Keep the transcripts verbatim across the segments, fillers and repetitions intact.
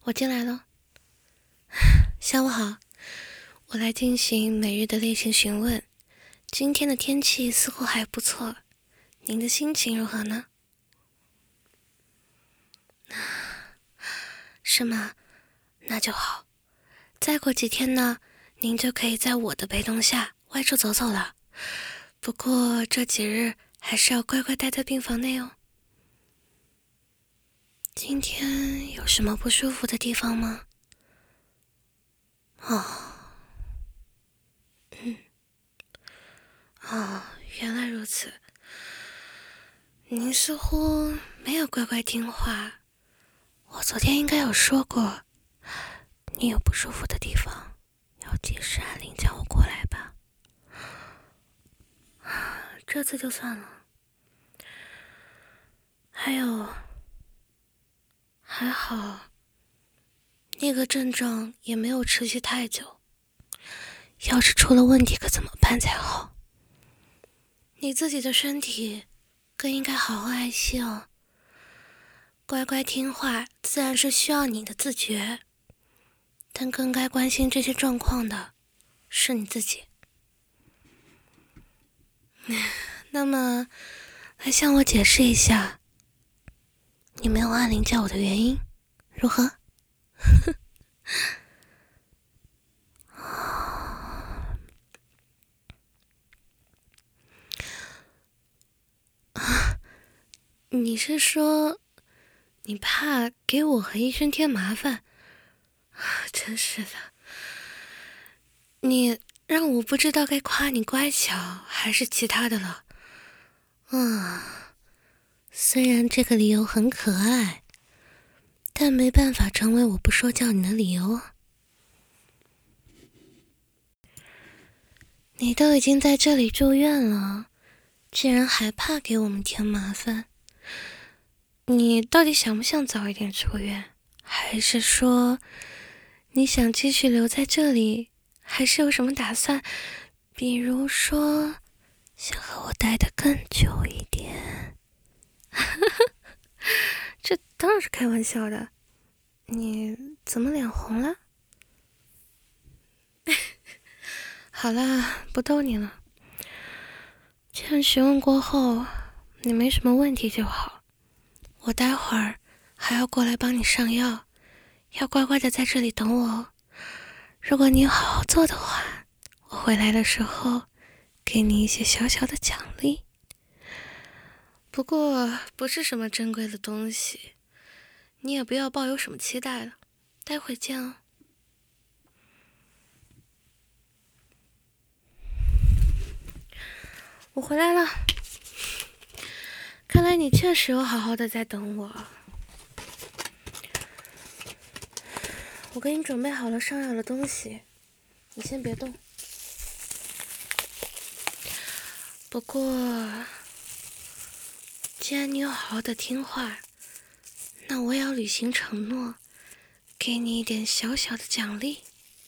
我进来了。下午好，我来进行每日的例行询问。今天的天气似乎还不错，您的心情如何呢？是吗？那就好。再过几天呢，您就可以在我的陪同下外出走走了。不过这几日还是要乖乖待在病房内哦。今天有什么不舒服的地方吗？哦，嗯，哦，原来如此。您似乎没有乖乖听话。我昨天应该有说过，你有不舒服的地方，要及时按铃叫我过来吧。这次就算了。还有，还好，那个症状也没有持续太久。要是出了问题可怎么办才好？你自己的身体更应该好好爱惜哦。乖乖听话自然是需要你的自觉，但更该关心这些状况的是你自己。那么来向我解释一下你没有按铃叫我的原因如何？你是说你怕给我和医生添麻烦？真是的，你让我不知道该夸你乖巧还是其他的了。啊，虽然这个理由很可爱，但没办法成为我不说教你的理由啊。你都已经在这里住院了，竟然还怕给我们添麻烦。你到底想不想早一点出院？还是说你想继续留在这里？还是有什么打算？比如说想和我待得更久一点？这当然是开玩笑的。你怎么脸红了？好啦，不逗你了。既然询问过后你没什么问题就好，我待会儿还要过来帮你上药，要乖乖的在这里等我哦。如果你好好做的话，我回来的时候给你一些小小的奖励，不过不是什么珍贵的东西，你也不要抱有什么期待了。待会见哦。我回来了，看来你确实有好好的在等我。我给你准备好了上药的东西，你先别动。不过既然你有好好的听话，那我也要履行承诺，给你一点小小的奖励。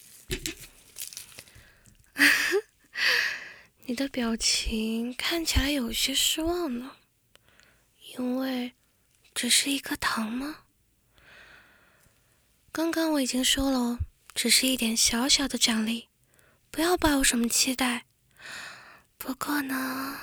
你的表情看起来有些失望呢，因为只是一颗糖吗？刚刚我已经说了哦，只是一点小小的奖励，不要抱有什么期待。不过呢，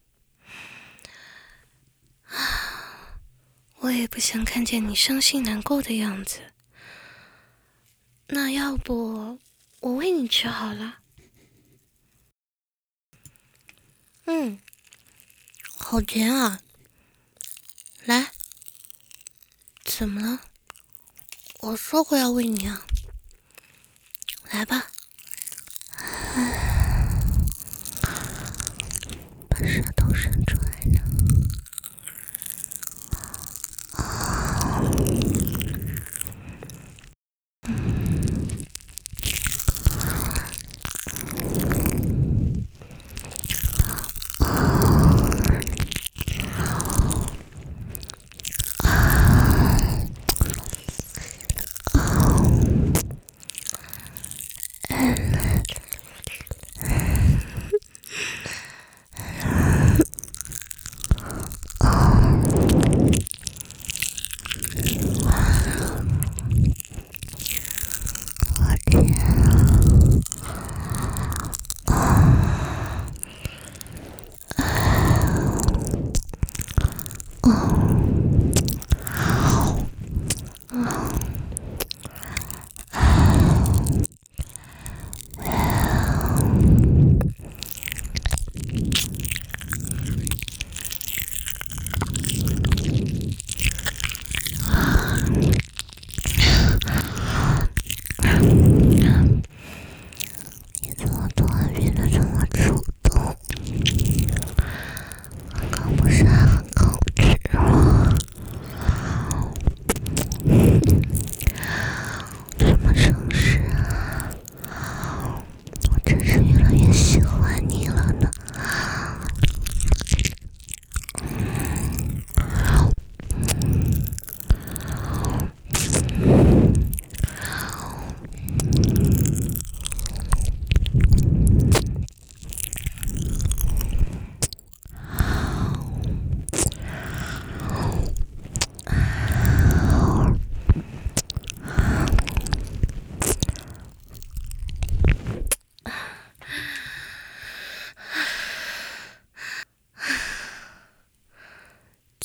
啊，我也不想看见你伤心难过的样子。那要不我为你吃好了？嗯，好甜啊！来，怎么了？我说过要喂你啊！来吧，把舌头伸出来呢。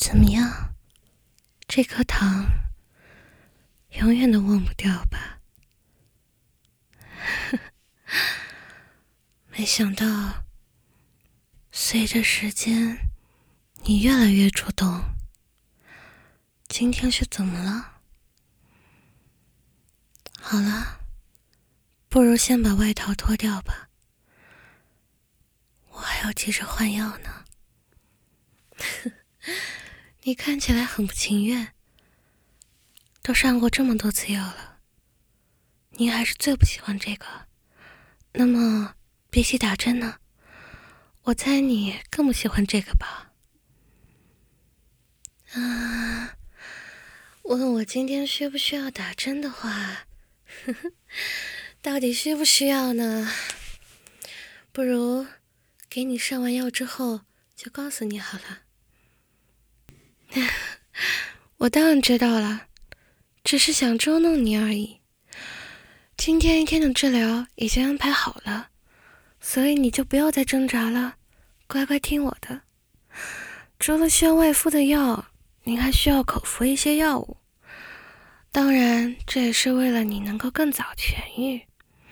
怎么样？这颗糖永远都忘不掉吧？没想到，随着时间，你越来越主动。今天是怎么了？好了，不如先把外套脱掉吧，我还要急着换药呢。你看起来很不情愿，都上过这么多次药了，你还是最不喜欢这个。那么比起打针呢？我猜你更不喜欢这个吧？啊，问我今天需不需要打针的话，呵呵，到底需不需要呢？不如给你上完药之后就告诉你好了。我当然知道了，只是想捉弄你而已。今天一天的治疗已经安排好了，所以你就不要再挣扎了，乖乖听我的。除了需要外敷的药，你还需要口服一些药物。当然，这也是为了你能够更早痊愈。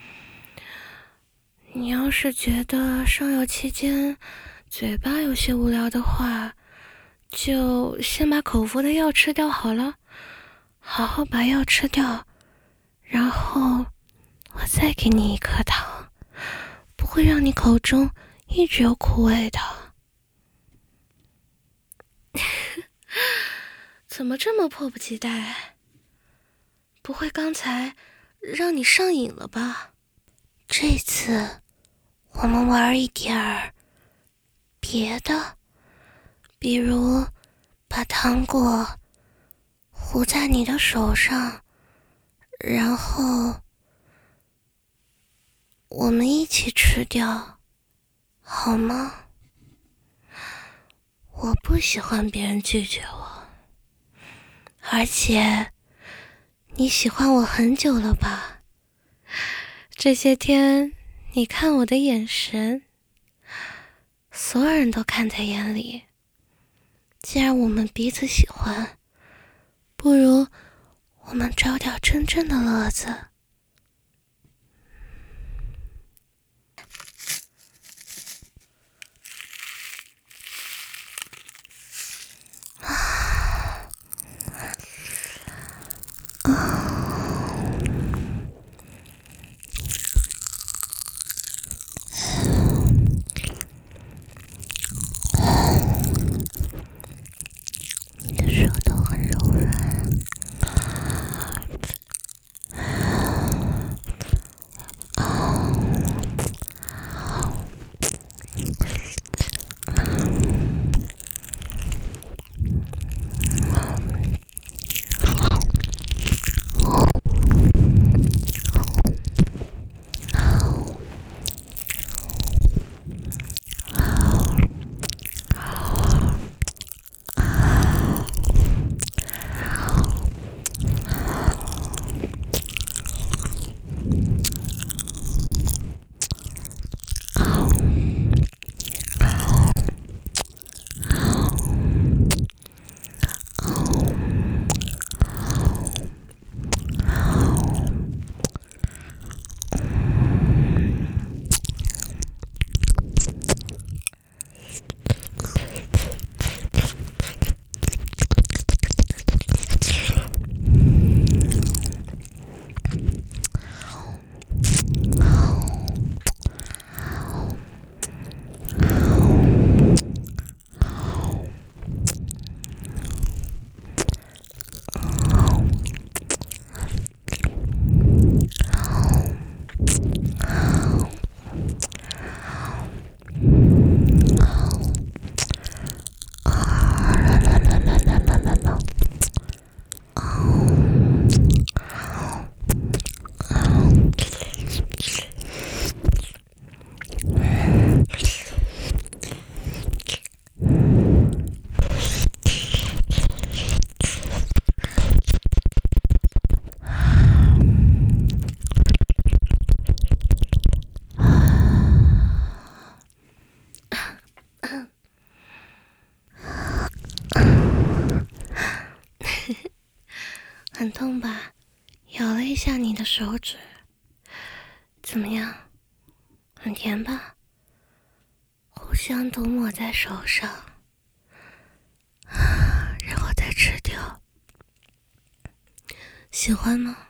你要是觉得上药期间嘴巴有些无聊的话，就先把口服的药吃掉好了，好好把药吃掉，然后我再给你一颗糖，不会让你口中一直有苦味的。怎么这么迫不及待？不会刚才让你上瘾了吧？这次我们玩一点儿别的，比如把糖果糊在你的手上，然后我们一起吃掉，好吗？我不喜欢别人拒绝我，而且你喜欢我很久了吧？这些天你看我的眼神，所有人都看在眼里。既然我们彼此喜欢，不如我们找点真正的乐子。你的舌头很柔软， 很痛吧？咬了一下你的手指，怎么样？很甜吧？互相涂抹在手上，然后再吃掉，喜欢吗？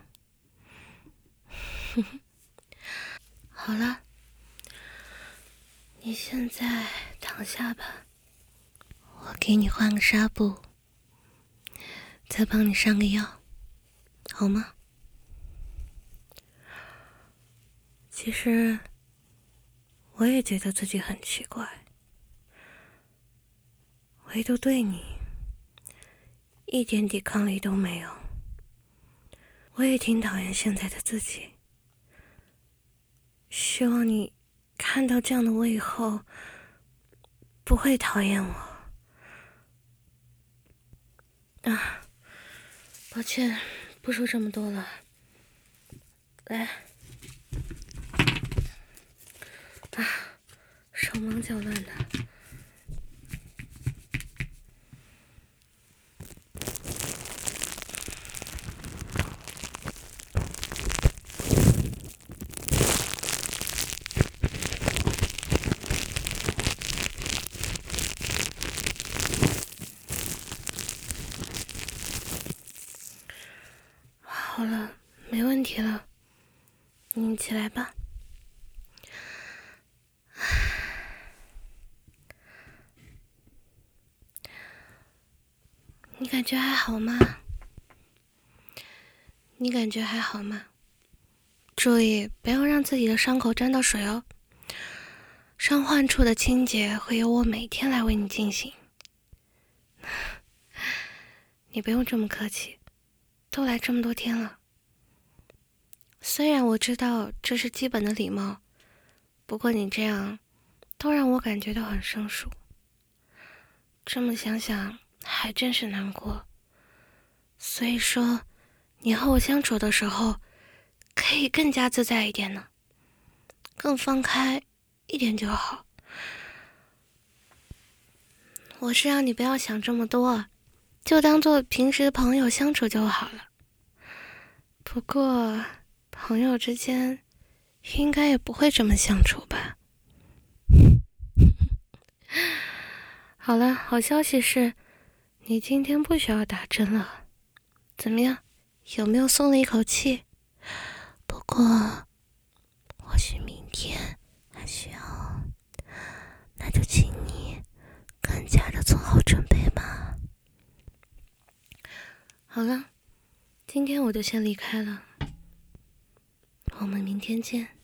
好了，你现在躺下吧，我给你换个纱布，再帮你上个药，好吗？其实我也觉得自己很奇怪，唯独对你一点抵抗力都没有。我也挺讨厌现在的自己，希望你看到这样的我以后不会讨厌我啊。抱歉，不说这么多了，来啊，手忙脚乱的。好了，没问题了，你起来吧。你感觉还好吗？你感觉还好吗？注意不要让自己的伤口沾到水哦。伤患处的清洁会由我每天来为你进行。你不用这么客气，都来这么多天了。虽然我知道这是基本的礼貌，不过你这样都让我感觉到很生疏。这么想想还真是难过。所以说你和我相处的时候可以更加自在一点呢，更放开一点就好。我是让你不要想这么多，就当做平时朋友相处就好了。不过朋友之间应该也不会这么相处吧。好了，好消息是你今天不需要打针了。怎么样，有没有松了一口气？不过或许明天还需要，那就请你更加的做好准备吧。好了，今天我就先离开了，我们明天见。